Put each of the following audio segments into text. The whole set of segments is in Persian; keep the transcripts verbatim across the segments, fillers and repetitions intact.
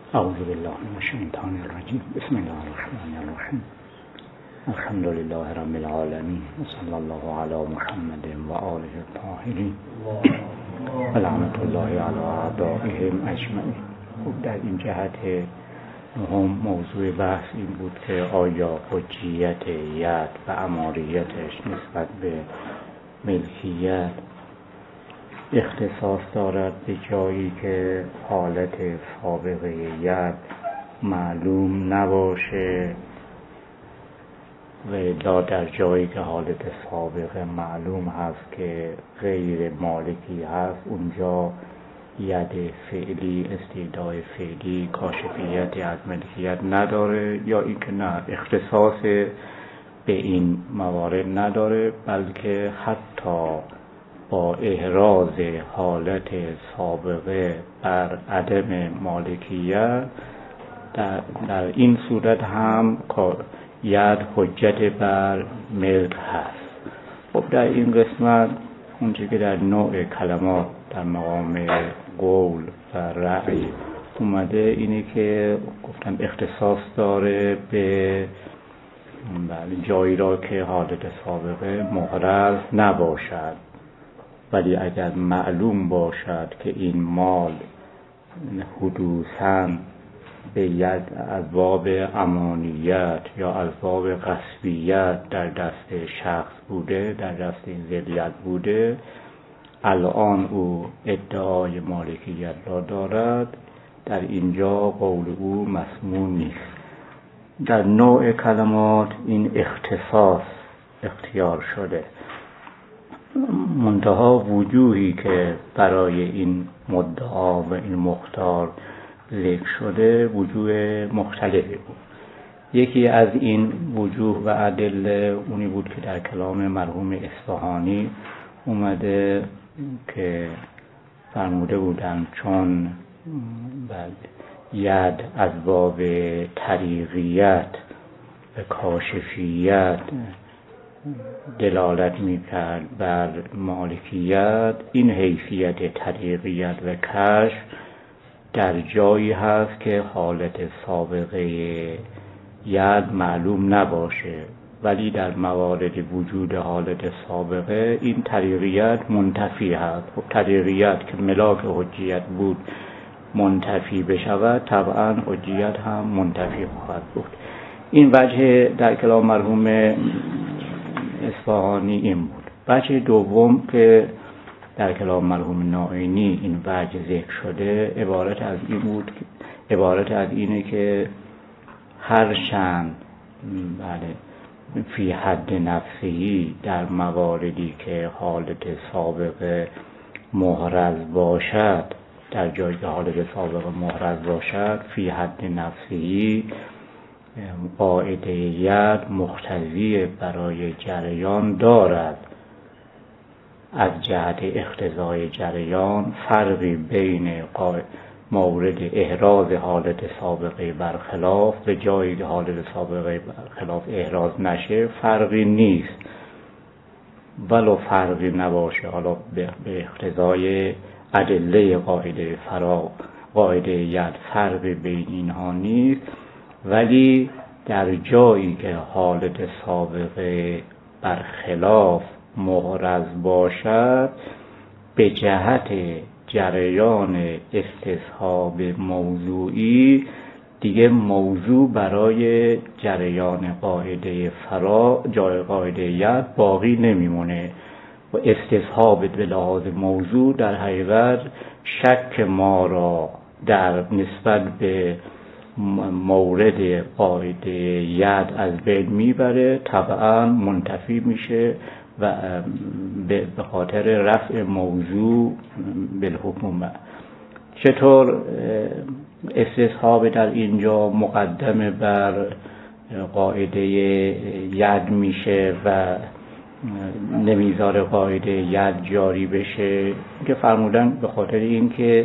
اعوذ بالله من الشیطان الرجیم. بسم الله الرحمن الرحیم. الحمد لله رب العالمین و صلی الله علی محمد و آله الطاهرین و لعنت الله علی اعدائهم اجمعین. خب در این جهت مهم موضوع بحث این بود که آیا حجیت ید و اماریتش نسبت به ملکیت اختصاص دارد به جایی که حالت سابقه ید معلوم نباشه و الا در جایی که حالت سابقه معلوم هست که غیر مالکی هست، اونجا ید فعلی استیدای فعلی کاشفیتی از ملکیت نداره، یا اینکه نه اختصاص به این موارد نداره، بلکه حتی با احراز حالت سابقه بر عدم مالکیت در, در این صورت هم ید حجت بر ملک هست. خب در این قسمت اونچه که در نوع کلمات در مقام قول و رأی اومده اینه که گفتن اختصاص داره به جایی را که حالت سابقه محرز نباشد، ولی اگر معلوم باشد که این مال حدوثاً به ید از باب امانیت یا از باب غصبیت در دست شخص بوده، در دست ذریت بوده، الان او ادعای مالکیت را دارد، در اینجا قول او مسموع نیست. در نوع کلمات این اختصاص اختیار شده، منتها وجوهی که برای این مدعا و این مختار ذکر شده وجوه مختلفی بود. یکی از این وجوه و ادله اونی بود که در کلام مرحوم اصفهانی اومده که فرموده بودن چون ید از باب طریقیت و کاشفیت دلالت میکرد بر مالکیت، این حیثیت طریقیت و کشف در جایی هست که حالت سابقه ید معلوم نباشه، ولی در موارد وجود حالت سابقه این طریقیت منتفی هست. خب طریقیت که ملاک حجیت بود منتفی بشود، طبعا حجیت هم منتفی خواهد بود. این وجه در کلام مرحوم اصفهانی این بود. وجه دوم که در کلام مرحوم نائینی این وجه ذکر شده عبارت از این بود، عبارت از اینه که هر چند بله فی حد نفسی در مواردی که حالت سابقه محرز باشد، در جایی که حالت سابقه محرز باشد، فی حد نفسی قاعده ید مقتضی برای جریان دارد. از جهت اقتضای جریان فرقی بین مورد احراز حالت سابقه برخلاف به جایی که حالت سابقه برخلاف احراز نشه فرقی نیست، ولو فرقی نباشه، حالا به اقتضای ادله قاعده فرا قاعده ید فرقی بین اینها نیست، ولی در جایی که حالت سابقه برخلاف محرز باشد به جهت جریان استصحاب موضوعی دیگه موضوع برای جریان قاعده فرا جای قاعده ید باقی نمیمونه و استصحاب به لحاظ موضوع در حقیقت شک ما را در نسبت به مورد قاعده ید از بین میبره، طبعا منتفی میشه و به خاطر رفع موضوع بالحکومه. چطور استصحاب در اینجا مقدم بر قاعده ید میشه و نمیذاره قاعده ید جاری بشه؟ که فرمودن به خاطر اینکه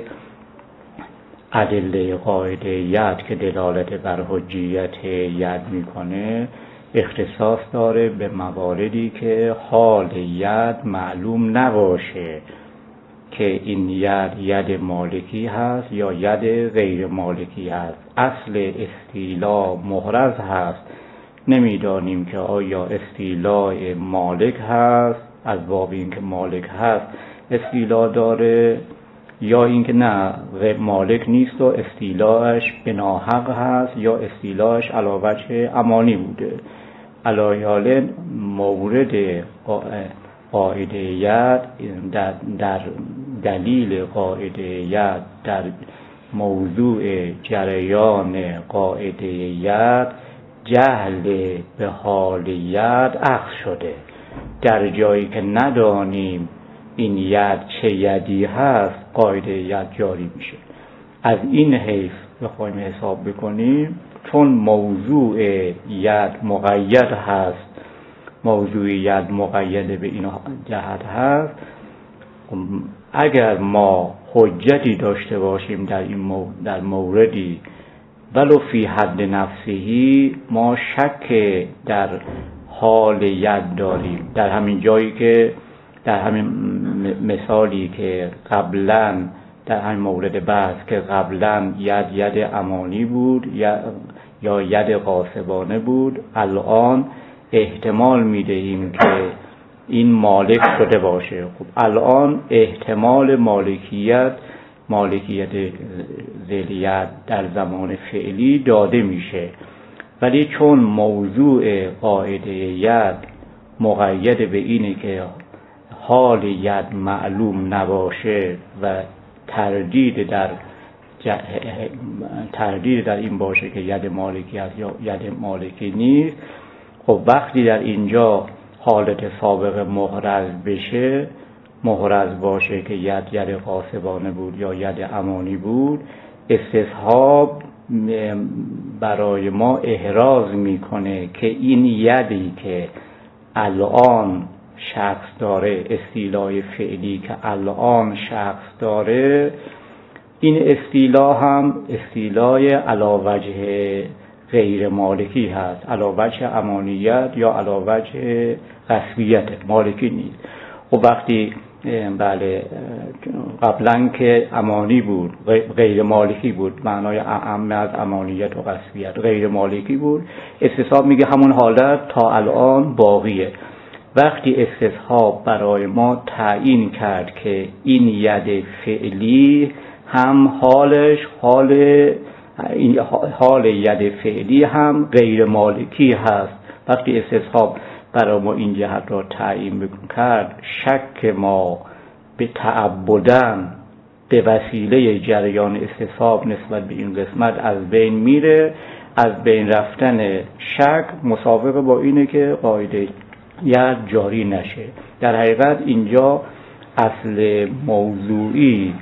ادله قاعده ید که دلالت بر حجیت ید میکنه اختصاص داره به مواردی که حال ید معلوم نباشه، که این ید ید مالکی هست یا ید غیر مالکی هست. اصل استیلا محرز هست، نمیدانیم که آیا استیلا مالک هست از باب اینکه مالک هست استیلا داره یا اینکه نه مالک نیست و استیلاش به ناحق هست یا استیلاش علی وجه امانی بوده. علایال مورد قاعده ید در, در دلیل قاعده ید در موضوع جریان قاعده ید جهل به حال ید اخذ شده. در جایی که ندانیم این ید چه یدی هست قاعده ید جاری میشه. از این حیث بخوایم حساب بکنیم چون موضوع ید مقید هست، موضوع ید مقید به این جهت هست، اگر ما حجتی داشته باشیم در این مورد در موردی ولو فی حد نفسهی ما شک در حال ید داریم، در همین جایی که در همین مثالی که قبلا در همین مورد بحث که قبلا ید ید امانی بود یا ید غاصبانه بود، الان احتمال میدهیم که این مالک شده باشه. خب الان احتمال مالکیت مالکیت ذیلیت در زمان فعلی داده میشه، ولی چون موضوع قاعده ید مقید به اینه که حال ید معلوم نباشه و تردید در تردید در این باشه که ید مالکی است یا ید مالکی نیست، خب وقتی در اینجا حالت سابق محرز بشه، محرز باشه که ید ید غاصبانه بود یا ید امانی بود، استصحاب برای ما احراز میکنه که این یدی که الان شخص داره، استیلای فعلی که الان شخص داره، این استیلا هم استیلای علی وجه غیر مالکی هست، علی وجه امانیت یا علی وجه غصبیت، مالکی نیست. و وقتی بله قبلا که امانی بود غیر مالکی بود، معنای اعم از امانیت و غصبیت غیر مالکی بود، استصحاب میگه همون حالت تا الان باقیه. وقتی استصحاب برای ما تعیین کرد که این ید فعلی هم حالش حال این حال ید فعلی هم غیر مالکی هست، وقتی استصحاب برای ما این جهت را تعیین کرد، شک ما به تعبدن به وسیله جریان استصحاب نسبت به این قسمت از بین میره. از بین رفتن شک مسابقه با اینه که قاعده ید جاری نشه. در حقیقت اینجا اصل موضوعی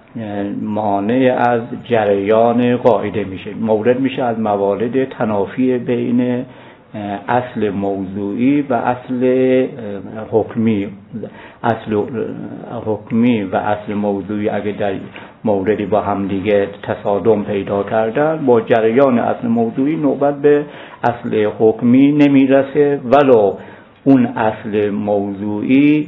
مانع از جریان قاعده میشه، مورد میشه از موارد تنافی بین اصل موضوعی و اصل حکمی. اصل حکمی و اصل موضوعی اگه در موردی با هم دیگه تصادم پیدا کردن، با جریان اصل موضوعی نوبت به اصل حکمی نمیرسه، ولو اون اصل موضوعی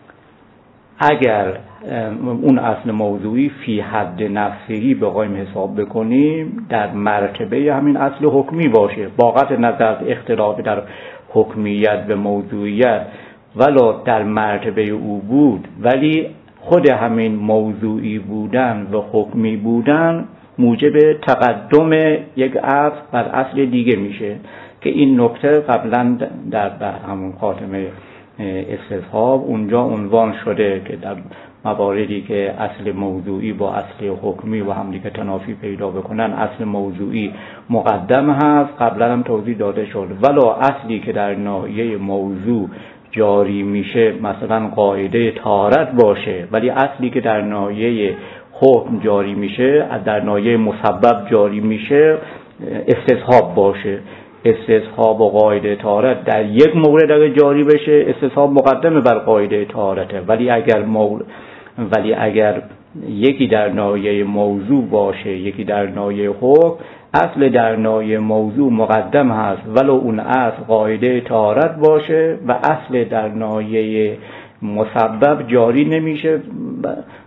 اگر اون اصل موضوعی فی حد نفسهی بخوایم حساب بکنیم در مرتبه همین اصل حکمی باشه، با قطع نظر اختلاف در حکمیت و موضوعیت ولو در مرتبه او بود، ولی خود همین موضوعی بودن و حکمی بودن موجب تقدم یک اصل بر اصل دیگه میشه که این نکته قبلا در همون خاتمه استصحاب اونجا عنوان شده که در مواردی که اصل موضوعی با اصل حکمی و هم دیگه تنافی پیدا بکنن اصل موضوعی مقدم هست. قبلا هم توضیح داده شد ولو اصلی که در ناحیه موضوع جاری میشه مثلا قاعده طهارت باشه، ولی اصلی که در ناحیه حکم جاری میشه در ناحیه مسبب جاری میشه استصحاب باشه. استصحاب و قاعده طهارت در یک مورد اگر جاری بشه استصحاب مقدمه بر قاعده طهارته، ولی اگر مول... ولی اگر یکی در ناحیه موضوع باشه یکی در ناحیه حکم، اصل در ناحیه موضوع مقدم هست ولو اون اصل قاعده طهارت باشه و اصل در ناحیه مسبب جاری نمیشه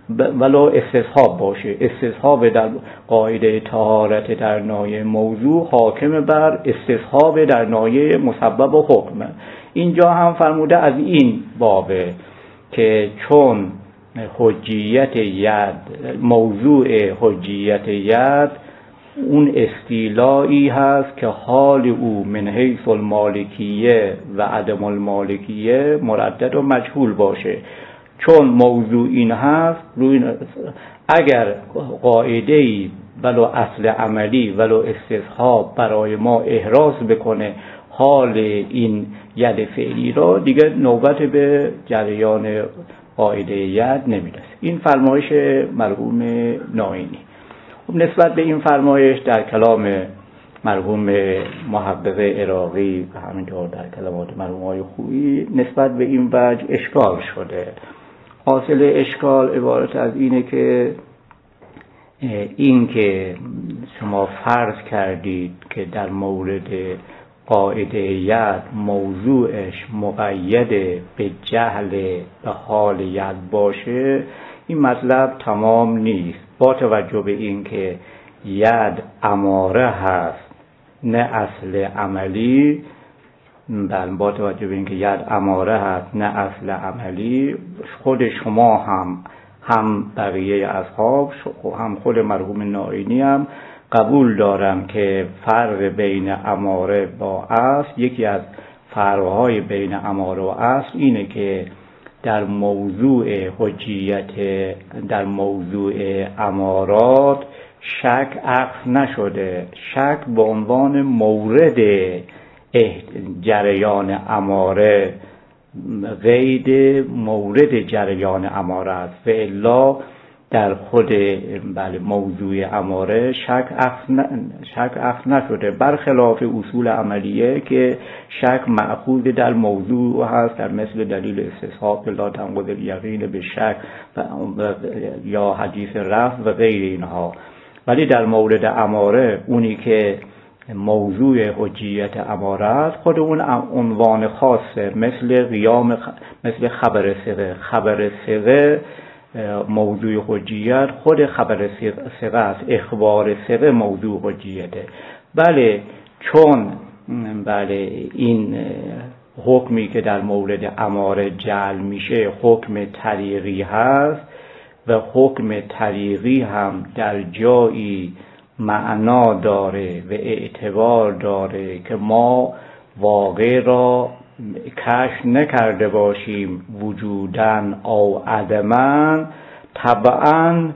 ولو استصحاب باشه. استصحاب در قاعده طهارت در نایه موضوع حاکم بر استصحاب در نایه مسبب و حکم. اینجا هم فرموده از این بابه که چون حجیت ید، موضوع حجیت ید اون استیلایی هست که حال او من حیث المالکیه و عدم المالکیه مردد و مجهول باشه. چون موضوع این هست، روی اگر قاعده‌ای ولو اصل عملی ولو استصحاب برای ما احراز بکنه حال این ید فعلی را، دیگه نوبت به جریان قاعده ید نمیرسه. این فرمایش مرحوم نائینی. نسبت به این فرمایش در کلام مرحوم محقق عراقی و همینطور در کلمات مرحوم آقای خویی نسبت به این وجه اشکال شده. حاصل اشکال عبارت از اینه که این که شما فرض کردید که در مورد قاعده ید موضوعش مقید به جهل به حال ید باشه، این مطلب تمام نیست. با توجه به این که ید اماره هست نه اصل عملی، بل با توجه به این که ید اماره هست نه اصل عملی، خود شما هم هم بقیه اصحاب هم خود مرحوم نائینی هم قبول دارم که فرق بین اماره با اصل، یکی از فرقهای بین اماره و اصل اینه که در موضوع حجیت، در موضوع امارات شک عقد نشده. شک به عنوان مورد جریان اماره قید مورد جریان اماره است و الا در خود بله موضوع اماره شک شک عقد نشده، برخلاف اصول عملیه که شک مأخوذ در موضوع هست، در مثل دلیل استصحاب لا تنقض الیقین به شک یا حدیث رفع و غیر اینها. ولی در مورد اماره اونی که موضوع حجیت اماره است خود اون عنوان خاصه، مثل قیام مثل خبر ثقه. خبر ثقه موضوع حجیت خود خبر ثقه است، اخبار ثقه موضوع حجیته. بله چون بله این حکمی که در مورد اماره جعل میشه حکم طریقی هست و حکم طریقی هم در جایی معنا داره و اعتبار داره که ما واقع را کشف نکرده باشیم وجوداً او عدماً، طبعاً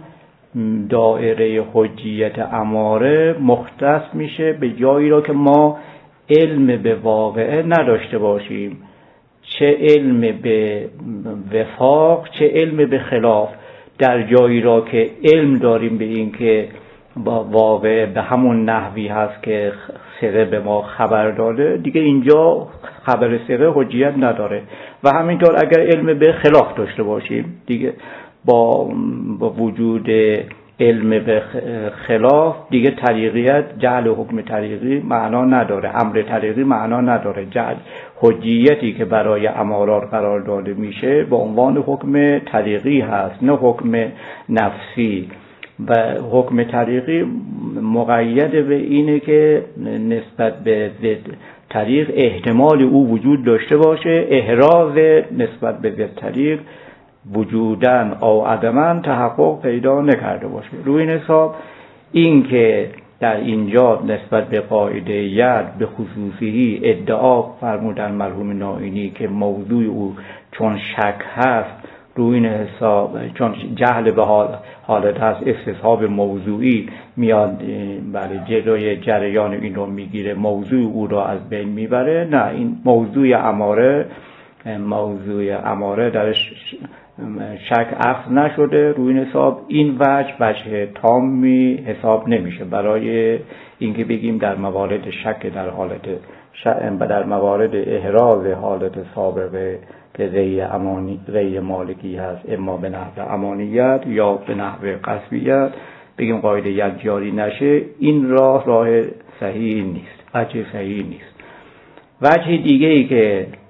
دایره حجیت اماره مختص میشه به جایی را که ما علم به واقعه نداشته باشیم، چه علم به وفاق چه علم به خلاف. در جایی را که علم داریم به این که با واقع به همون نحوی هست که ثقه به ما خبر داده، دیگه اینجا خبر ثقه حجیت نداره. و همینطور اگر علم به خلاف داشته باشیم، دیگه با, با وجود علم به خلاف دیگه طریقیت، جعل حکم طریقی معنا نداره، امر طریقی معنا نداره. جعل حجیتی که برای امارات قرار داده میشه به عنوان حکم طریقی هست نه حکم نفسی. و حکم طریقی مقید به اینه که نسبت به ضد طریق احتمال او وجود داشته باشه، احراز نسبت به ضد طریق وجوداً او عدماً تحقق پیدا نکرده باشه. روی این حساب این که در اینجا نسبت به قاعده ید به خصوصی ادعا فرمودن مرحوم نائینی که موضوع او چون شک هست، روی این حساب چون جهل به حال حالت هست استصحاب موضوعی میاد بله جلوی جریان این رو میگیره، موضوع او رو از بین میبره. نه، این موضوع اماره موضوع اماره درش شک عقد نشده. روی این حساب این وجه وجه تامی حساب نمیشه برای اینکه بگیم در موارد شک در حالت در موارد احراز حالت سابقه که غیر امانی غیر مالکی هست، اما به نحو امانیت یا به نحو قصبیت بگیم قاعده ید جاری نشه. این راه راه صحیح نیست، وجه صحیح نیست. وجه دیگه ای که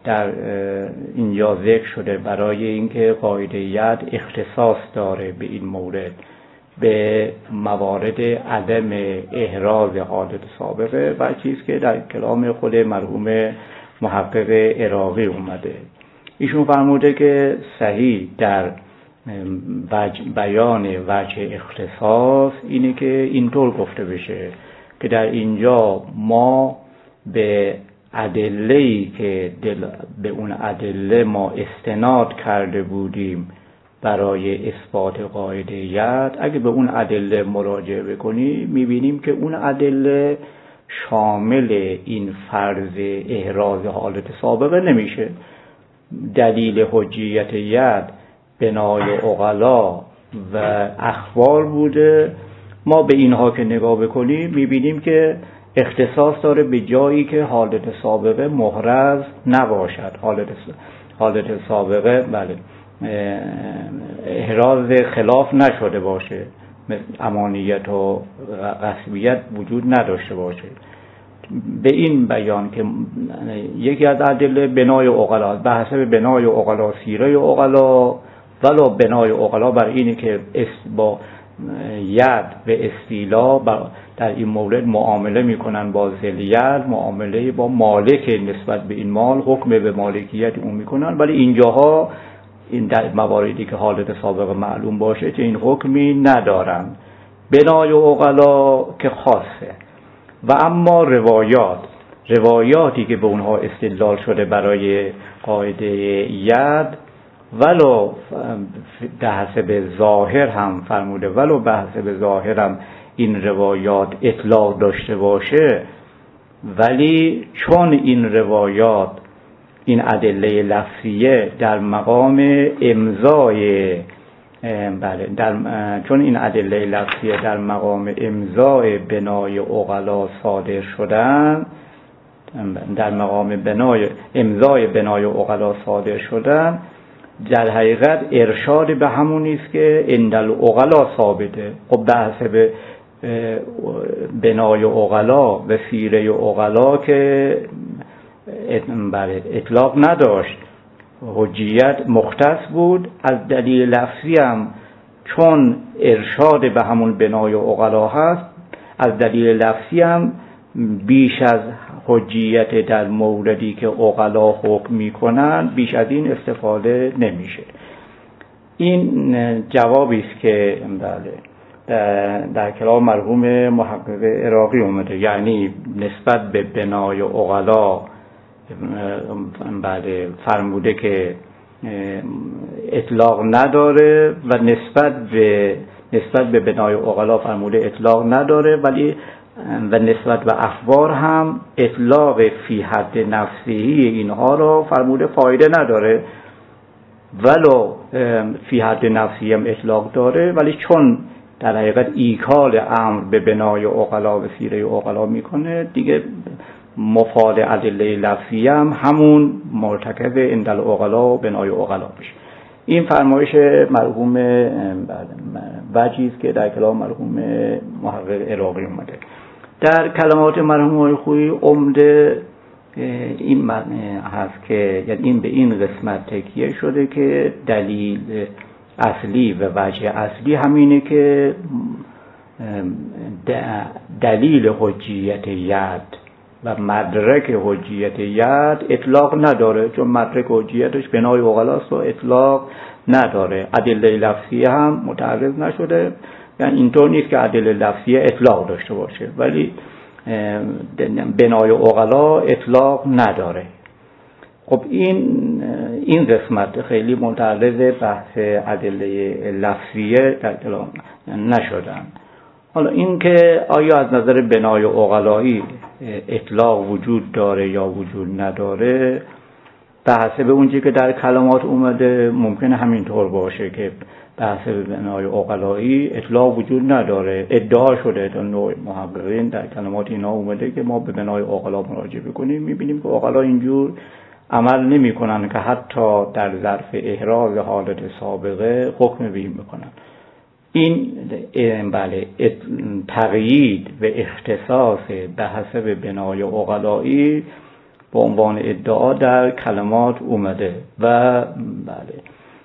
در اینجا ذکر شده برای اینکه قاعده ید اختصاص داره به این مورد به موارد عدم احراز حالت سابقه و چیز که در کلام خود مرحوم محقق عراقی اومده. ایشون فرموده که صحیح در بیان وجه اختصاص اینه که اینطور گفته بشه که در اینجا ما به ادله‌ای که دل به اون ادله ما استناد کرده بودیم برای اثبات قاعده ید، اگه به اون ادله مراجعه بکنیم میبینیم که اون ادله شامل این فرض احراز حالت سابقه نمیشه. دلیل حجیت ید بنای عقلا و اخبار بوده. ما به اینها که نگاه بکنیم میبینیم که اختصاص داره به جایی که حالت سابقه محرز نباشد. حالت حالت سابقه بله احراز خلاف نشده باشه، امانیت و غصبیت وجود نداشته باشه. به این بیان که یکی از ادله بنای عقلا، به حسب بنای عقلا سیره عقلا، ولو بنای عقلا بر اینه که با ید به استیلا در این مورد معامله میکنن با ذلیل، معامله با مالک نسبت به این مال، حکم به مالکیت اون میکنن، ولی اینجاها این در مواردی که حالت سابقه معلوم باشه که این حکمی ندارن. بنای عقلا که خاصه. و اما روایات روایاتی که به اونها استدلال شده برای قاعده ید، ولو به حسب ظاهر هم فرموده ولو به حسب ظاهر هم این روایات اطلاق داشته باشه، ولی چون این روایات این ادله لفظیه در مقام امضای بله در چون این ادله لفظیه در مقام امضای بنای عقلا صادر شدن در مقام بنای امضای بنای عقلا صادر شدن در حقیقت ارشاد به همونی است که اندل عقلا ثابته. خب به حسب بنای عقلا و سیره عقلا که اطلاق نداشت، حجیت مختص بود. از دلیل لفظی هم چون ارشاد به همون بنای عقلا هست، از دلیل لفظی هم بیش از حجیت در موردی که عقلا حکم میکنن بیش از این استفاده نمیشه. این جوابی است که بله در, در کلام مرحوم محقق عراقی اومده، یعنی نسبت به بنای عقلا بله فرموده که اطلاق نداره و نسبت به نسبت به بنای عقلا فرموده اطلاق نداره، ولی و نسبت به اخبار هم اطلاق فی حد نفسهی اینها را فرموده فایده نداره، ولو فی حد نفسی هم اطلاق داره، ولی چون در حقیقت ایکال امر به بنای عقلا و سیره عقلا میکنه دیگه مفاد ادله لفظی هم همون مرتکب اندل عقلا و بنای عقلا میشه. این فرمایش مرحوم وجیز که در کلام مرحوم محقق عراقی اومده. در کلمات مرحوم خویی عمده این معنی هست که یعنی این به این قسمت تکیه شده که دلیل اصلی و وجه اصلی همینه که دلیل حجیت ید و مدرک حجیت ید اطلاق نداره، چون مدرک حجیتش بنای عقلاست و اطلاق نداره. ادله لفظی هم متعرض نشده، یعنی اینطور نیست که ادله لفظی اطلاق داشته باشه، ولی بنای عقلا اطلاق نداره. خب این این قسمت خیلی متعرض بحث ادله لفظیه در کلام نشدن. حالا این که آیا از نظر بنای عقلایی اطلاق وجود داره یا وجود نداره، به حسب اونچه که در کلمات اومده ممکنه همینطور باشه که به حسب بنای عقلایی اطلاق وجود نداره. ادعا شده تا نوع محققین در کلمات اینا اومده که ما به بنای عقلا مراجعه بکنیم، میبینیم که عقلا اینجور عمل نمی کنن که حتی در ظرف احراز حالت سابقه حکم به این بکنن. این بله تقیید و اختصاص به حسب بنای عقلایی به عنوان ادعا در کلمات اومده و بله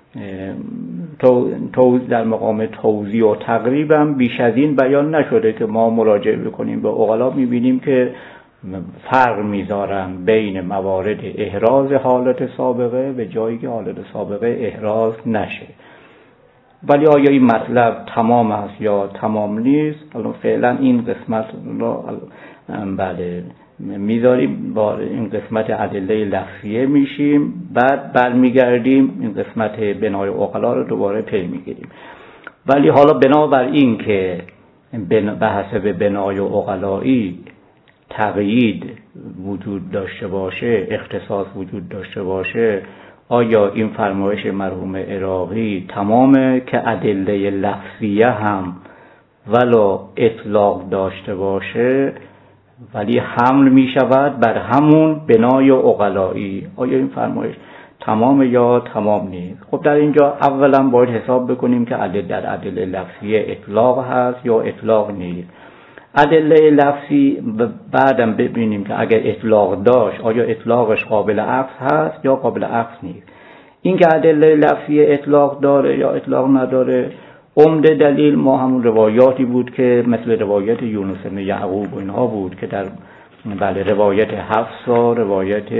تو, تو در مقام توضیح و تقریبا بیش از این بیان نشده که ما مراجعه بکنیم به عقلا. میبینیم که فرق میذارن بین موارد احراز حالت سابقه به جایی که حالت سابقه احراز نشه. ولی آیا این مطلب تمام است یا تمام نیست؟ الان فعلا این قسمت رو بله میذاریم، با این قسمت ادله لفظیه میشیم، بعد برمیگردیم این قسمت بنای عقلا رو دوباره پی میگیریم. ولی حالا بنابر این که به حسب بنای عقلایی تقیید وجود داشته باشه، اختصاص وجود داشته باشه، آیا این فرمایش مرحوم عراقی تمامه که ادله لفظیه هم ولو اطلاق داشته باشه ولی حمل می شود بر همون بنای عقلایی؟ آیا این فرمایش تمام یا تمام نیست؟ خب در اینجا اولا باید حساب بکنیم که ادله در ادله لفظیه اطلاق هست یا اطلاق نیست. ادله لفظی بعدم ببینیم که اگر اطلاق داشت آیا اطلاقش قابل عکس هست یا قابل عکس نیست. این که ادله لفظی اطلاق داره یا اطلاق نداره، عمده دلیل ما همون روایاتی بود که مثل روایت یونس بن یعقوب و اینها بود که در بله روایت حفص و روایت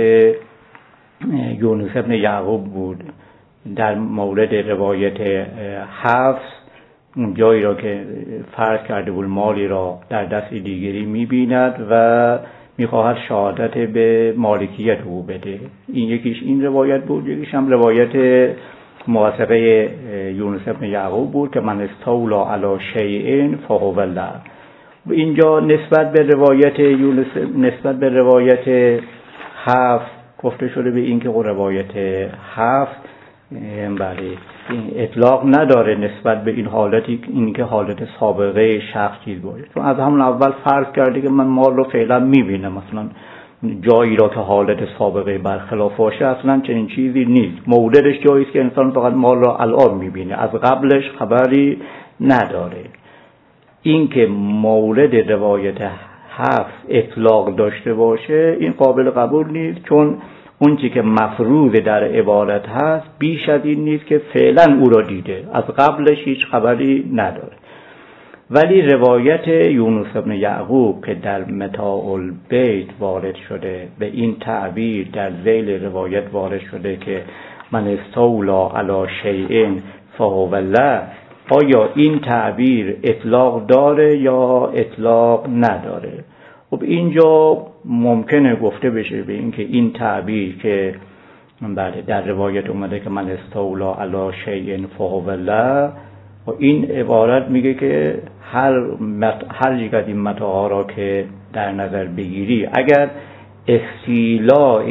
یونس بن یعقوب بود. در مورد روایت حفص جایی را که فرض کرده بود مالی را در دست دیگری می‌بیند و می‌خواهد شهادت به مالکیت او بده. این یکیش این روایت بود، یکیش هم روایت موثقه یونس بن یعقوب بود که من استولا علی شیء فهو له. اینجا نسبت به روایت یونس نسبت به روایت حفص گفته شده به این که روایت حفص بله این اطلاق نداره نسبت به این حالتی، این که حالت سابقه شخص چیز باشه، چون از همون اول فرض کرده که من مال رو فعلا میبینم، مثلا جایی را که حالت سابقه برخلاف باشه اصلا چنین چیزی نیست. موردش جایی است که انسان فقط مال را الان میبینه، از قبلش خبری نداره. این که مورد روایت حفص اطلاق داشته باشه این قابل قبول نیست، چون اون چی که مفروض در عبارت هست بیش از این نیست که فعلا او را دیده، از قبلش هیچ خبری نداره. ولی روایت یونس بن یعقوب که در متاع البیت وارد شده به این تعبیر در ذیل روایت وارد شده که من استولا علی شیء فهو له، آیا این تعبیر اطلاق داره یا اطلاق نداره؟ خب اینجا ممکنه گفته بشه به این که این تعبیر که بله در روایت اومده که من استولا علی شیء فهو له، و این عبارت میگه که هر مت... هر یک از این متاعها را که در نظر بگیری اگر استیلاء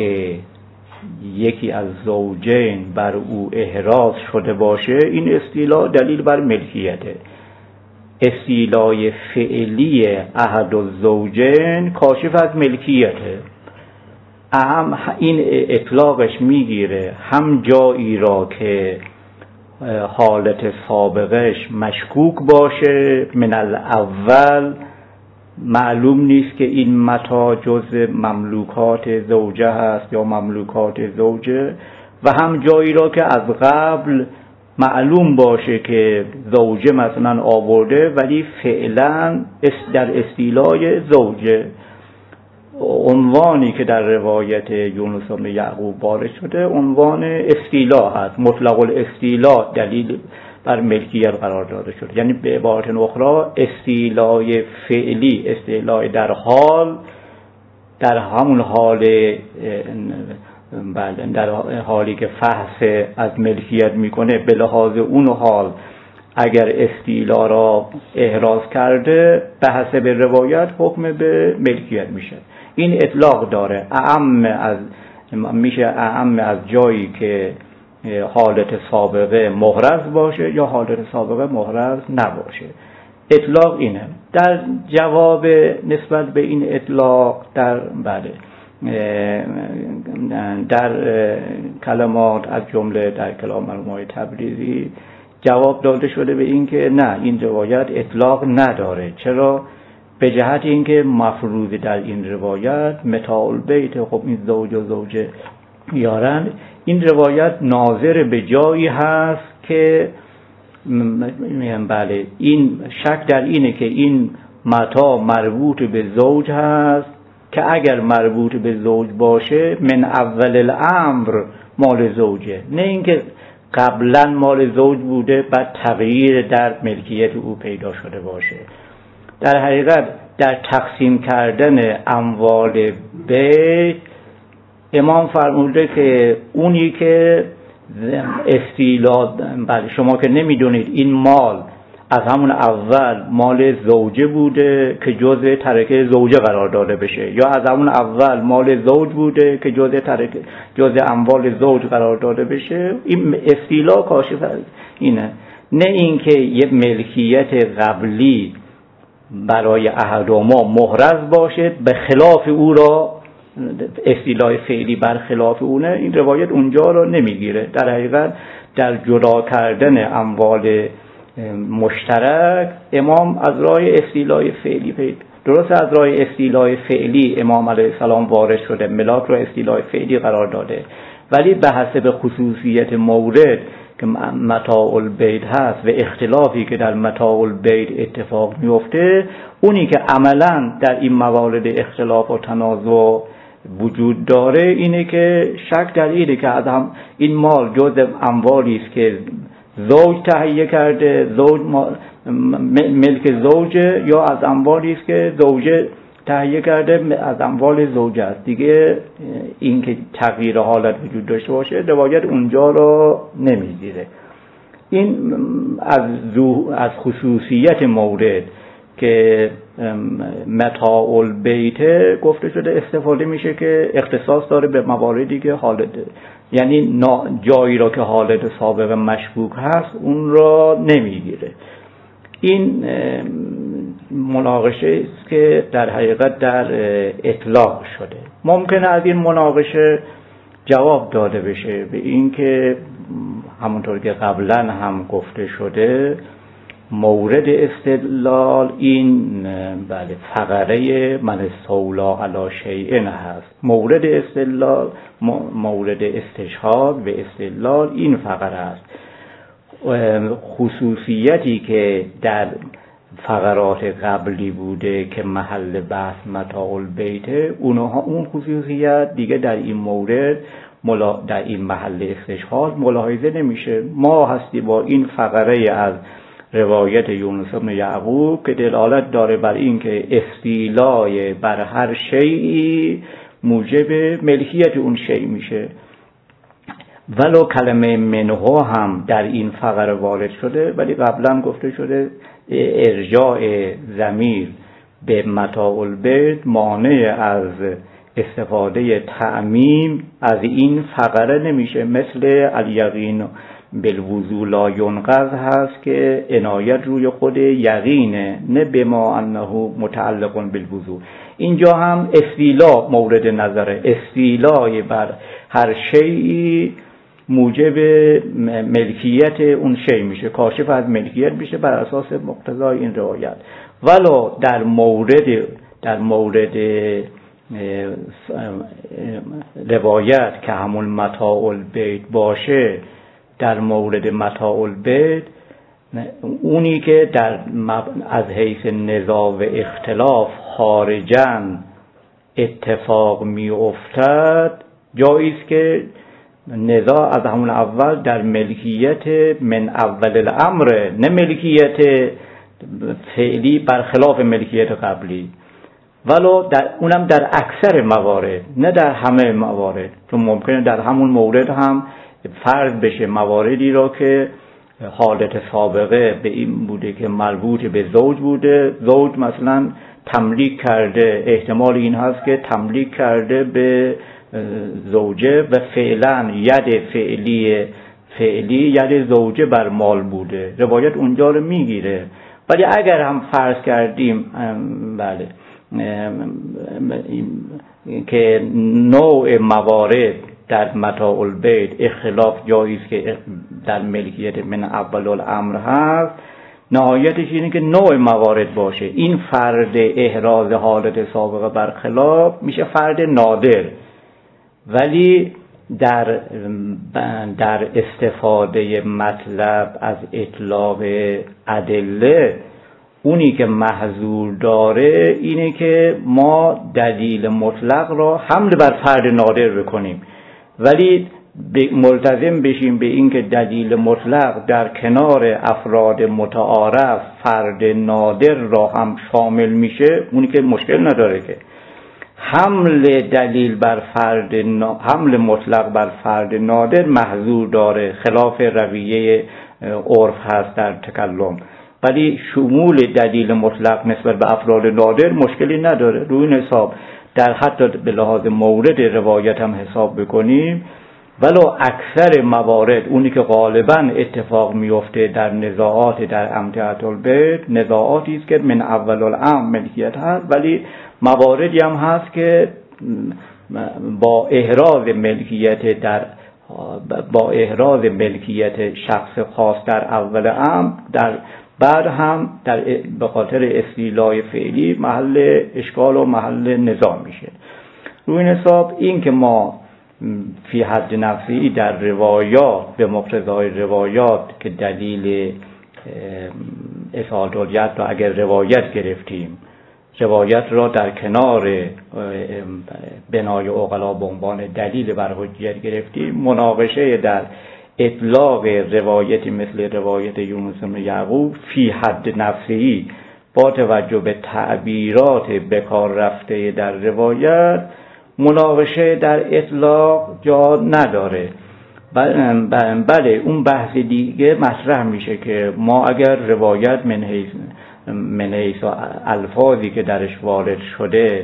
یکی از زوجین بر او احراز شده باشه این استیلاء دلیل بر ملکیته. استیلاء فعلی احد الزوجین کاشف از ملکیته. هم این اطلاقش میگیره هم جایی را که حالت سابقش مشکوک باشه، من الاول معلوم نیست که این متاع جز مملوکات زوجه هست یا مملوکات زوجه، و هم جایی را که از قبل معلوم باشه که زوجه مثلا آورده ولی فعلا در استیلای زوجه. عنوانی که در روایت یونس بن یعقوب وارد شده عنوان استیلا هست، مطلق الاستیلا دلیل بر ملکیت قرار داده شده، یعنی به عبارت اخرى استیلای فعلی، استیلای در حال، در همون حال بله در حالی که فحص از ملکیت میکنه به لحاظ اون حال اگر استیلا را احراز کرده به حسب روایت حکم به ملکیت میشه. این اطلاق داره، اعم از میشه اعم از جایی که حالت سابقه محرز باشه یا حالت سابقه محرز نباشه. اطلاق اینه. در جواب نسبت به این اطلاق در بله در کلمات از جمله در کلام مرحوم تبریزی جواب داده شده به این که نه، این روایت اطلاق نداره. چرا؟ به جهت اینکه مفروض در این روایت متاع البیت، خب این زوج و زوجه یارن، این روایت ناظر به جایی هست که میگم بله این شک در اینه که این متاع مربوط به زوج هست که اگر مربوط به زوج باشه من اول الامر مال زوجه، نه اینکه قبلا مال زوج بوده بعد تغییر در ملکیت او پیدا شده باشه. در حقیقت در تقسیم کردن اموال بیت امام فرموده که اونی که استیلا، بله شما که نمیدونید این مال از همون اول مال زوجه بوده که جزء ترکه زوجه قرار داده بشه، یا از همون اول مال زوج بوده که جزء ترکه جزء اموال زوج قرار داده بشه، این استیلا کاشف اینه، نه اینکه یه ملکیت قبلی برای احدهما محرز باشه به خلاف او را استیلای فعلی برخلاف اونه. این روایت اونجا رو نمیگیره. در حقیقت در جدا کردن اموال مشترک امام از راه استیلای فعلی پید درست از راه استیلای فعلی امام علیه السلام وارد شده، ملاک رو استیلای فعلی قرار داده، ولی به حسب خصوصیت مورد که متاع البیت هست و اختلافی که در متاع البیت اتفاق میفته، اونی که عملا در این موارد اختلاف و تنازع وجود داره اینه که شک در اینه که از هم این مال جزء اموالی است که زوج تهیه کرده، زوج ملک زوجه، یا از اموالی است که زوجه تهیه کرده از اموال زوجه است. دیگه این که تغییر حالت وجود داشته باشه روایت اونجا رو نمیگیره. این از از خصوصیت مورد که متاع البیت گفته شده استفاده میشه که اختصاص داره به مواردی که حالت، یعنی جایی را که حالت سابق مشکوک هست اون را نمیگیره. این مناقشه است که در حقیقت در اطلاق شده. ممکنه از این مناقشه جواب داده بشه به این که همونطور که قبلا هم گفته شده مورد استدلال این بله فقره من استولا علی شیء هست. مورد استدلال مورد استشهاد و استدلال این فقره است. خصوصیتی که در فقرات قبلی بوده که محل بحث متاع البیت، اونها اون خصوصیت دیگه در این مورد ملا در این محل استشهاد ملاحظه نمیشه. ما هستی با این فقره از روایت یونس بن یعقوب که دلالت داره بر این که استیلای بر هر شیئی موجب ملکیت اون شیء میشه، ولو کلمه منه هم در این فقره وارد شده، ولی قبلا گفته شده ارجاع ضمیر به متاع البیت مانع از استفاده تعمیم از این فقره نمیشه. مثل الیقین بالوضو لا ینقض هست که عنایت روی خود یقینه، نه بما انه متعلق بالوضو. اینجا هم استیلا مورد نظره، استیلای بر هر شیئی موجب ملکیت اون شی میشه، کاشف از ملکیت میشه بر اساس مقتضای این روایت. ولو در مورد در مورد روایت که همون متاع البیت باشه، در مورد متاع البیت اونی که در از حیث نزاع و اختلاف خارجاً اتفاق می افتد، جاییست که نزاع از همون اول در ملکیت من اول الامر، نه ملکیت فعلی برخلاف ملکیت قبلی، ولو در اونم در اکثر موارد نه در همه موارد، چون ممکنه در همون مورد هم فرض بشه مواردی را که حالت سابقه به این بوده که مربوط به زوج بوده، زوج مثلا تملیک کرده، احتمال این هست که تملیک کرده به زوجه و فعلا ید فعلی فعلی ید زوجه بر مال بوده، روایت اونجا رو میگیره. ولی اگر هم فرض کردیم بله که نوع موارد در متاع البیت اختلاف جاییست که در ملکیت من اول الامر هست، نهایتش اینه که نوع موارد باشه. این فرد احراز حالت سابقه برخلاف میشه فرد نادر، ولی در در استفاده مطلب از اطلاق ادله اونی که محظور داره اینه که ما دلیل مطلق را حمل بر فرد نادر بکنیم، ولی ملتزم بشیم به این که دلیل مطلق در کنار افراد متعارف فرد نادر را هم شامل میشه، اونی که مشکل نداره که حمل دلیل بر فرد نا... حمل مطلق بر فرد نادر محظور داره، خلاف رویه عرف هست در تکلم، ولی شمول دلیل مطلق نسبت به افراد نادر مشکلی نداره. روی این حساب در حتی به لحاظ مورد روایت هم حساب بکنیم، ولو اکثر موارد اونی که غالبا اتفاق میفته در نزاعات در امتعة البیت نزاعاتی است که من اول الامر ملکیت هست، ولی مواردی هم هست که با احراز ملکیت در با احراز ملکیت شخص خاص در اول امر در بعد هم در به خاطر استیلای فعلی محل اشکال و محل نزاع میشه. روی این حساب این که ما فی حد نفسی در روایات به مقتضای روایات که دلیل اصالت الید را اگر روایت گرفتیم، روایت را در کنار بنای عقلا به عنوان دلیل بر حجیت گرفتیم، مناقشه در اطلاق روایتی مثل روایت یونس بن یعقوب فی حد نفسی با توجه به تعبیرات بکار رفته در روایت مناقشه در اطلاق جا نداره. بله اون بحث دیگه مطرح میشه که ما اگر روایت من حیث من حیث الفاظی که درش وارد شده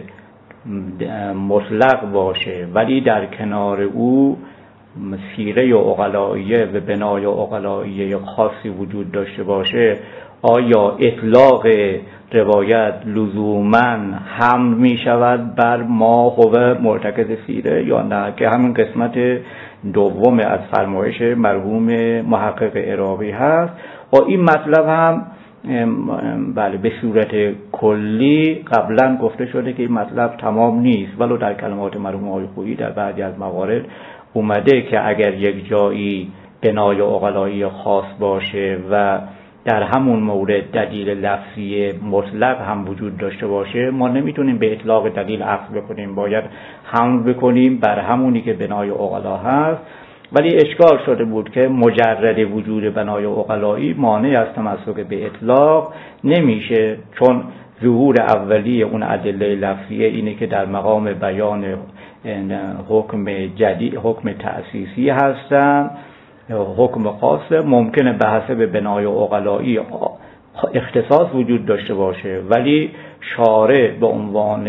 مطلق باشه، ولی در کنار او سیره عقلائیه و بنای عقلائیه خاصی وجود داشته باشه، آیا اطلاق روایت لزوماً حمل می شود بر ما هو مرتکز سیره یا نه، که همین قسمت دوم از فرمایش مرحوم محقق عراقی هست. و این مطلب هم بله به صورت کلی قبلا گفته شده که این مطلب تمام نیست، ولو در کلمات مرحوم آقای خویی در بعضی از موارد اومده که اگر یک جایی بنای عقلایی خاص باشه و در همون مورد دلیل لفظی مطلق هم وجود داشته باشه، ما نمیتونیم به اطلاق دلیل اخذ بکنیم، باید حمل بکنیم بر همونی که بنای عقلا هست. ولی اشکال شده بود که مجرد وجود بنای عقلایی مانع از تمسک به اطلاق نمیشه، چون ظهور اولی اون ادله لفظیه اینه که در مقام بیان حکم جدید حکم تأسیسی هستن، حکم خاص ممکنه به حسب بنای عقلایی اختصاص وجود داشته باشه، ولی شارع به عنوان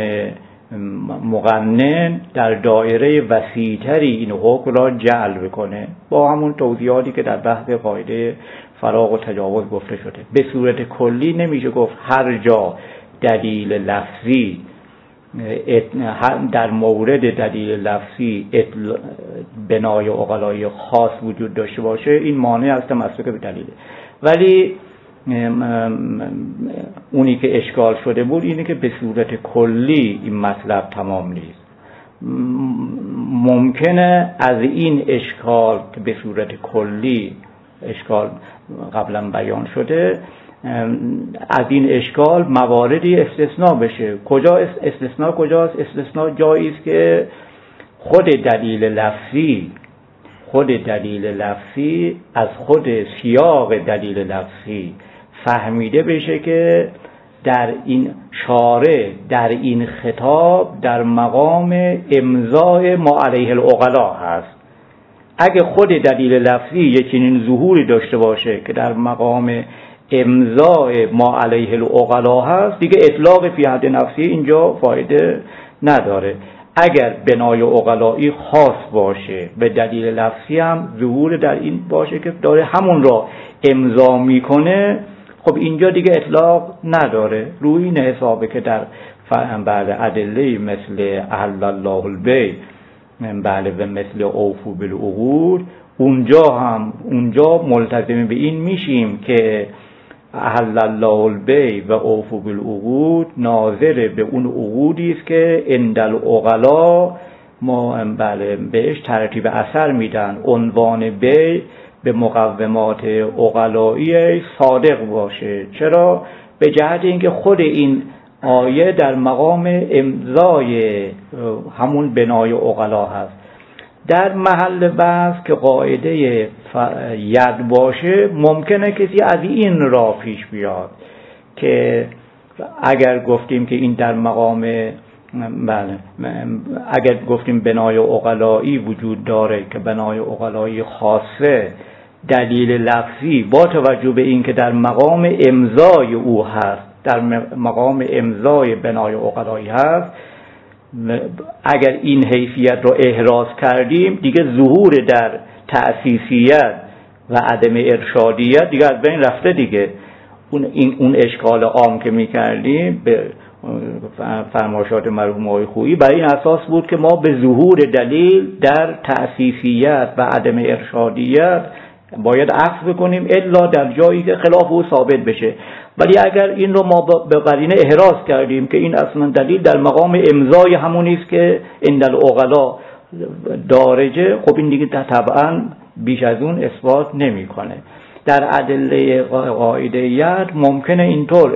مقنن در دایره وسیع‌تری این حکم را جعل کنه، با همون توضیحاتی که در بحث قاعده فراغ و تجاوز گفته شده. به صورت کلی نمیشه گفت هر جا دلیل لفظی در مورد دلیل لفظی بنای عقلای خاص وجود داشته باشه این مانع از تمسک به دلیل. ولی اونی که اشکال شده بود اینه که به صورت کلی این مطلب تمام نیست. ممکنه از این اشکال که به صورت کلی اشکال قبلا بیان شده، از این اشکال مواردی استثناء بشه. کجا استثناء کجاست؟ استثناء جایی است که خود دلیل لفظی خود دلیل لفظی از خود سیاق دلیل لفظی فهمیده بشه که در این شارع در این خطاب در مقام امضای ما علیه العقلا هست. اگه خود دلیل لفظی یک چنین ظهوری داشته باشه که در مقام امضای ما علیه العقلا هست، دیگه اطلاق فی حد نفسی اینجا فایده نداره. اگر بنای عقلایی خاص باشه به دلیل لفظی هم ظهور در این باشه که داره همون را امضا میکنه، خب اینجا دیگه اطلاق نداره. روی این حسابه که در بعد ادله مثل احل الله البیع بله و مثل اوفو بالعقود اونجا هم اونجا ملتزم به این میشیم که احل الله البیع و اوفوا بالعقود ناظر به اون عقودی است که عند العقلا ما بله بهش ترتیب اثر میدن. عنوان بیع به مقومات عقلایی صادق باشه. چرا؟ به جهت اینکه خود این آیه در مقام امضای همون بنای عقلا هست. در محل بحث که قاعده ید باشه ممکنه کسی از این راه پیش بیاد که اگر گفتیم که این در مقام بله اگر گفتیم بنای عقلایی وجود داره که بنای عقلایی خاصه دلیل لفظی با توجه به این که در مقام امضای او هست، در مقام امضای بنای عقلایی هست، اگر این حیثیت رو احراز کردیم دیگه ظهور در تأسیسیت و عدم ارشادیت دیگه از بین رفته دیگه. اون این اون اشکال عام که می‌کردیم به فرمایشات مرحوم آقای خویی برای این اساس بود که ما به ظهور دلیل در تأسیسیت و عدم ارشادیت باید عکس بکنیم الا در جایی که خلاف او ثابت بشه. ولی اگر این رو ما به قرینه احراز کردیم که این اصلا دلیل در مقام امضای همونی است که عند العقلا دارجه، خب این دیگه طبعا بیش از اون اثبات نمیکنه. در ادله قاعده‌یت ممکنه اینطور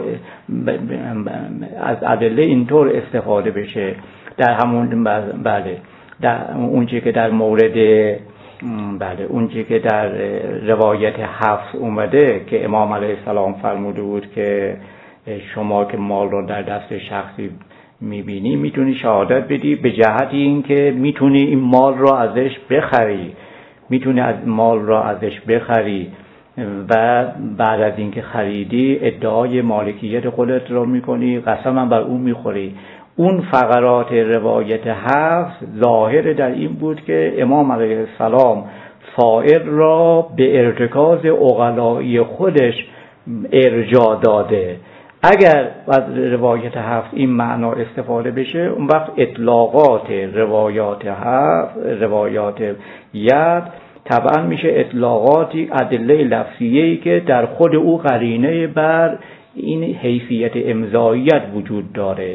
از ادله اینطور استفاده بشه در همون بله در اونچه که در مورد بله اونچه که در روایت حفص اومده که امام علیه السلام فرموده بود که شما که مال رو در دست شخصی میبینی میتونی شهادت بدی به جهت این که میتونی این مال رو ازش بخری، میتونی از مال رو ازش بخری و بعد از اینکه خریدی ادعای مالکیت خودت رو میکنی، قسم بر اون میخوری. اون فقرات روایت حفص ظاهر در این بود که امام علیه السلام فاعل را به ارتکاز عقلایی خودش ارجاع داده. اگر از روایت حفص این معنا استفاده بشه اون وقت اطلاقات روایات حفص روایات ید طبعا میشه اطلاقاتی ادله لفظیه‌ای که در خود او قرینه بر این حیثیت امضاییت وجود داره.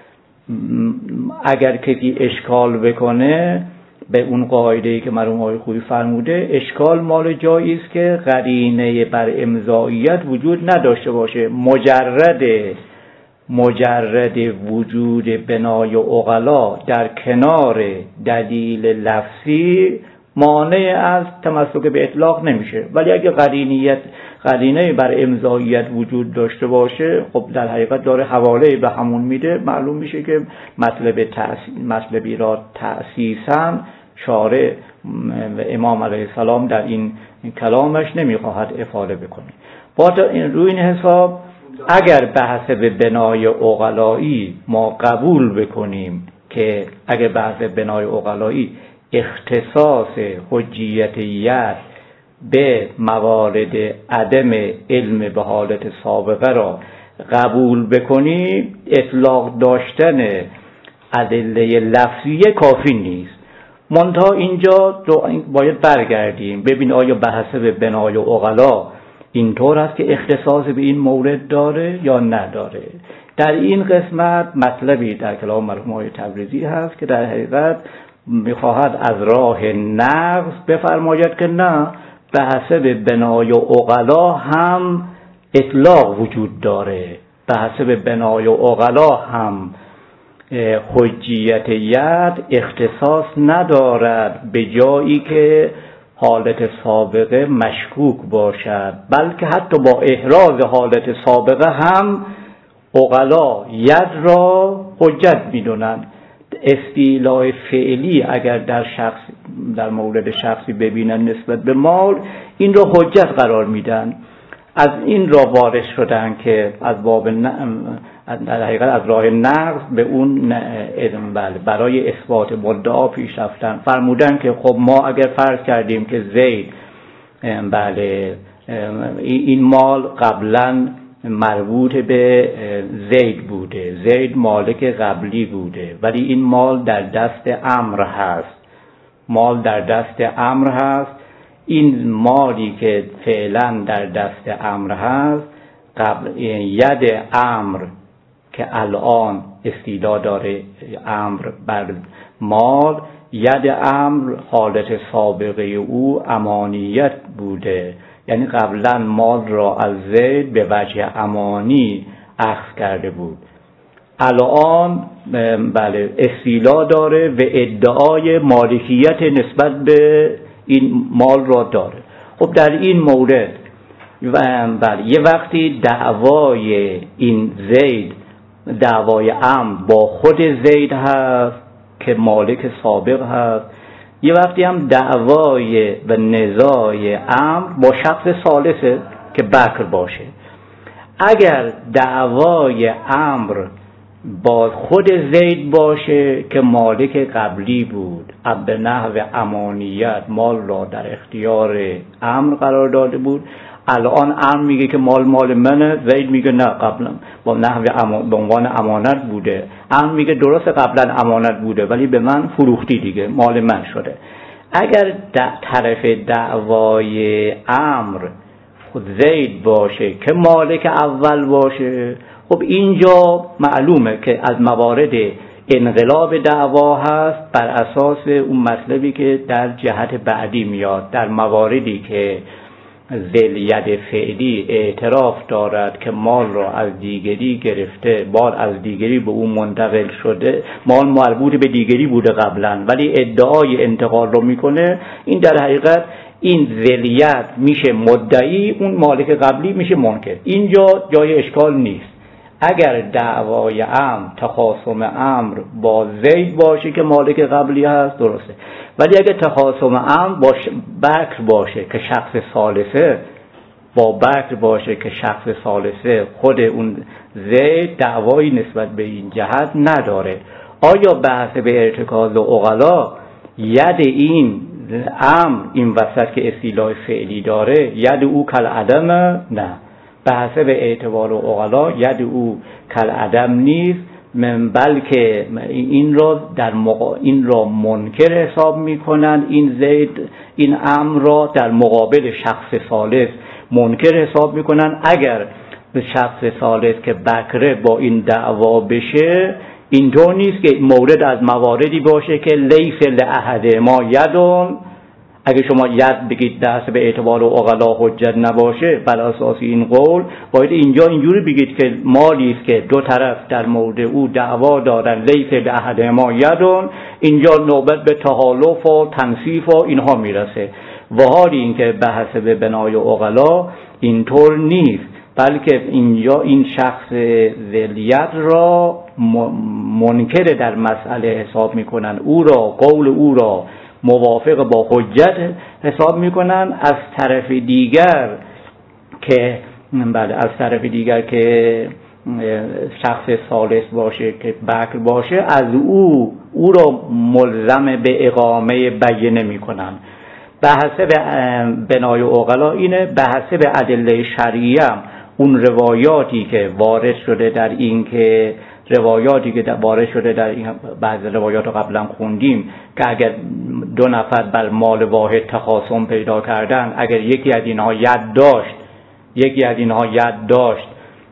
اگر کسی اشکال بکنه به اون قاعده‌ای که مرحوم آقای خویی فرموده، اشکال مال جایی است که قرینه بر امضاییت وجود نداشته باشه. مجرد مجرد وجود بنای عقلا در کنار دلیل لفظی مانع از تمسک به اطلاق نمیشه. ولی اگه قرینیت قرینه بر امضاییت وجود داشته باشه خب در حقیقت داره حواله به همون میده. معلوم میشه که مطلب تأسیس مطلبی را تأسیساً شارع امام علیه السلام در این کلامش نمیخواهد افاده بکنه. با روی این حساب اگر بحث به بنای عقلایی ما قبول بکنیم که اگر بحث بنای عقلایی اختصاص حجیت ید به موارد عدم علم به حالت سابقه را قبول بکنیم، اطلاق داشتن ادله لفظیه کافی نیست. منتها اینجا باید برگردیم ببین آیا بحث به بنای عقلا اینطور است که اختصاص به این مورد داره یا نداره. در این قسمت مطلبی در کلام مرحوم آقای تبریزی هست که در حقیقت میخواهد از راه نقض بفرماید که نه، به حسب بنای عقلا هم اطلاق وجود داره، به حسب بنای عقلا هم حجیت ید اختصاص ندارد به جایی که حالت سابقه مشکوک باشد، بلکه حتی با احراز حالت سابقه هم عقلا ید را حجت میدونند. استیلاء فعلی اگر در شخص در مورد شخصی ببینن نسبت به مال این را حجت قرار میدن. از این را وارد شدن که از باب در حقیقت از راه نقض به اون بله برای اثبات مدعا پیش رفتن. فرمودن که خب ما اگر فرض کردیم که زید بله این مال قبلا مربوط به زید بوده، زید مالک قبلی بوده، ولی این مال در دست عمرو هست، مال در دست عمرو هست. این مالی که فعلا در دست عمرو هست قبل ید امر که الان استیلا داره امر بر مال، ید امر حالت سابقه او امانیت بوده، یعنی قبلا مال را از زید به وجه امانی اخذ کرده بود. الان بله استیلا داره و ادعای مالکیت نسبت به این مال را داره. خب در این مورد بله یه وقتی دعوای این زید دعوای امر با خود زید هست که مالک سابق هست، یه وقتی هم دعوای و نزاع امر با شخص ثالثه که بکر باشه. اگر دعوای امر با خود زید باشه که مالک قبلی بود، به نحو امانیت مال را در اختیار امر قرار داده بود، الان امر میگه که مال مال منه، زید میگه نه قبلا با نحو امان به عنوان امانت بوده. امر میگه درست قبلا امانت بوده ولی به من فروختی دیگه، مال من شده. اگر طرف دعوای امر خود زید باشه که مالک اول باشه، خب اینجا معلومه که از موارد انقلاب دعوا هست بر اساس اون مطلبی که در جهت بعدی میاد، در مواردی که ذل ید فعلی اعتراف دارد که مال را از دیگری گرفته، مال از دیگری به اون منتقل شده، مال مربوط به دیگری بوده قبلا ولی ادعای انتقال رو میکنه، این در حقیقت این ذلیت میشه مدعی، اون مالک قبلی میشه منکر. اینجا جای اشکال نیست. اگر دعوای امر تخاصم امر با زید باشه که مالک قبلی هست درسته، ولی اگر تخاصم امر با بکر باشه که شخص ثالثه، با بکر باشه که شخص ثالثه، خود اون زید دعوایی نسبت به این جهت نداره. آیا بحث به ارتکاز عقلا ید این امر این وسط که اصطلاح فعلی داره ید او کل عدم؟ نه، به حسب اعتبار عقلا ید او کل عدم نیست، بلکه این را در مقا... این را منکر حساب میکنن، این زید این امر را در مقابل شخص ثالث منکر حساب میکنن. اگر به شخص ثالث که بکره با این دعوا بشه، اینطور نیست که مورد از مواردی باشه که لیس لاحد ما یدون، اگه شما ید بگید دست به اعتبار عقلا حجت نباشه بر اساس این قول، باید اینجا اینجوری بگید که مالی است که دو طرف در مورد او دعوا دارن لیس لاحد ما یدون، اینجا نوبت به تحالف و تنصیف و اینها میرسه. و حالی این که به حسب بنای عقلا اینطور نیست، بلکه اینجا این شخص ذلیت را منکر در مسئله حساب میکنن، او را قول او را موافق با حجت حساب میکنن. از طرف دیگر که بله از طرف دیگر که شخص ثالث باشه که بکر باشه، از او او را ملزم به اقامه بیینه میکنن. به حسب بنای عقلا اینه، به حسب ادله شرعیه اون روایاتی که وارد شده در این که روایاتی که وارد شده در این بعض روایات رو قبلا خوندیم که اگر دو نفر بر مال واحد تخاصم پیدا کردن، اگر یکی از اینها ید داشت یکی از اینها ید داشت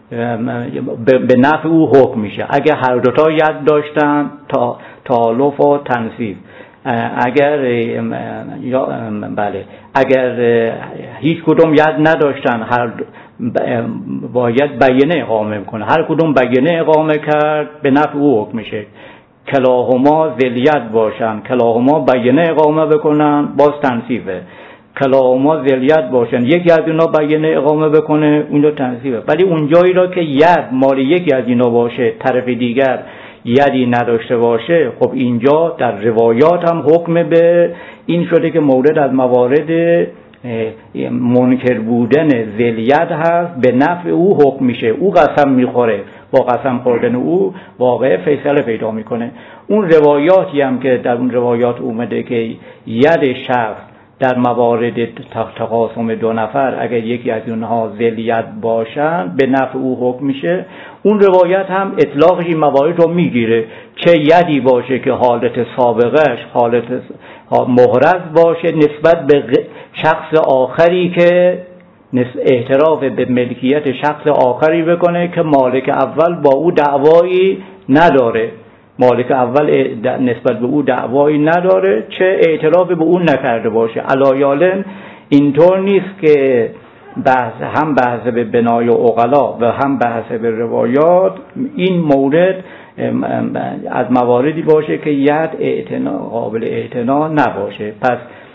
به نفع او حکم میشه. اگر هر دوتا ید داشتن تا تالف و تنصیف، اگر یا بله اگر هیچ کدوم ید نداشتن هر باید بیینه اقامه کنه، هر کدوم بیینه اقامه کرد به نفع او حکم میشه. کلاهما ذلیت باشن، کلاهما بیینه اقامه بکنن باز تنصیفه، کلاهما ذلیت باشن یکی از اینا بیینه اقامه بکنه اونجا تنصیفه. ولی اون جایی را که ید مال یکی از اینا باشه طرف دیگر یدی نداشته باشه، خب اینجا در روایات هم حکم به این شده که مورد از موارد منکر بودن ذلیت هست، به نفع او حکم میشه، او قسم میخوره، با قسم خوردن او واقع فیصله پیدا میکنه. اون روایاتی هم که در اون روایات اومده که ید شخص در موارد تخاصم دو نفر اگر یکی از اونها ذلیت باشن به نفع او حکم میشه، اون روایت هم اطلاقش این موارد رو میگیره، چه یدی باشه که حالت سابقش حالت محرز باشه نسبت به شخص آخری که اعتراف به ملکیت شخص آخری بکنه که مالک اول با او دعوایی نداره، مالک اول نسبت به او دعوایی نداره، چه اعتراف به اون نکرده باشه. علایالن اینطور نیست که بحث هم بحث به بنای و عقلا و هم بحث به روایات این مورد از مواردی باشه که ید اعتنا قابل اعتنا نباشه. پس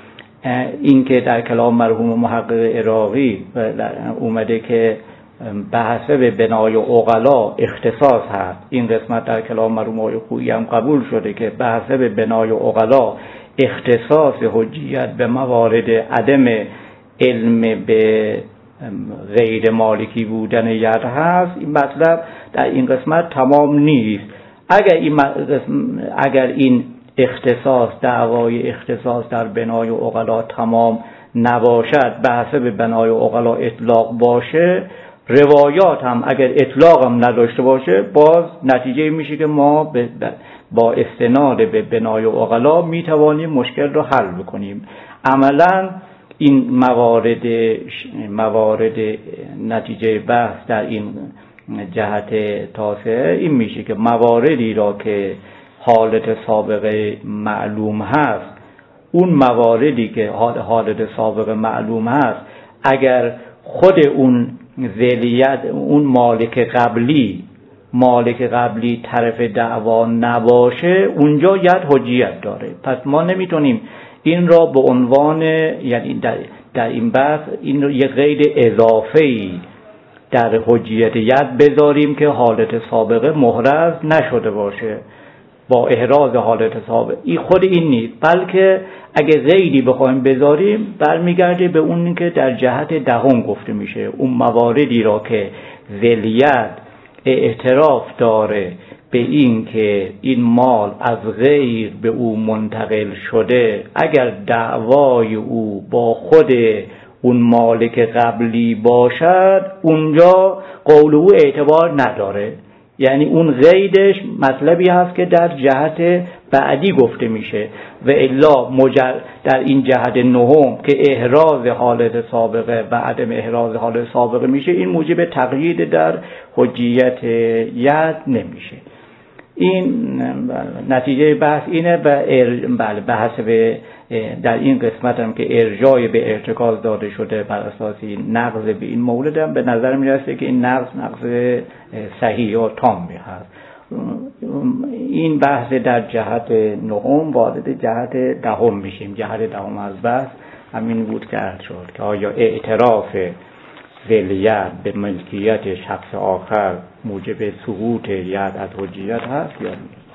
این که در کلام مرحوم محقق عراقی اومده که بحث به بنای و عقلا اختصاص هست، این قسمت در کلام مرحوم آقای خویی هم قبول شده که بحث به بنای و عقلا اختصاص حجیت به موارد عدم علم به غیر مالکی بودن ید هست، این مطلب در این قسمت تمام نیست. اگر این اگر این اختصاص دعوای اختصاص در بنای و عقلا تمام نباشد، بحث به بنای و عقلا اطلاق باشه، روایات هم اگر اطلاق هم نداشته باشه، باز نتیجه میشه که ما با استناد به بنای و عقلا میتوانیم مشکل رو حل بکنیم. عملا این موارد موارد نتیجه بحث در این جهت تاسعه این میشه که مواردی را که حالت سابقه معلوم هست، اون مواردی که حالت سابقه معلوم هست اگر خود اون ذلیت اون مالک قبلی مالک قبلی طرف دعوا نباشه، اونجا ید حجیت داره. پس ما نمیتونیم این را به عنوان، یعنی در, در این بحث این را یک قید اضافه‌ای در حجیت ید بذاریم که حالت سابقه محرز نشده باشه با احراز حالت سابقه. این خود این نیست، بلکه اگه قیدی بخوایم بذاریم برمیگرده به اون که در جهت دهم گفته میشه، اون مواردی را که ذلیت اعتراف داره به این که این مال از غیر به او منتقل شده، اگر دعوای او با خود اون مالک قبلی باشد، اونجا قول او اعتبار نداره. یعنی اون قیدش مطلبی هست که در جهت بعدی گفته میشه و الا مجر در این جهت نهم که احراز حالت سابقه و عدم احراز حالت سابقه میشه، این موجب تقیید در حجیت ید نمیشه. این نتیجه بحث اینه و بله بحث به در این قسمت هم که ارجاع به ارتکاز داده شده بر اساس نقض به این مورد هم به نظر میرسه که این نقض نقض صحیح یا تامی هست. این بحث در جهت نهم وارد جهت دهم میشیم. جهت دهم از بحث همین بود که عرض شد که آیا اعتراف ذلیت به ملکیت شخص آخر موجب سقوط ید از حجیت هست یا نه.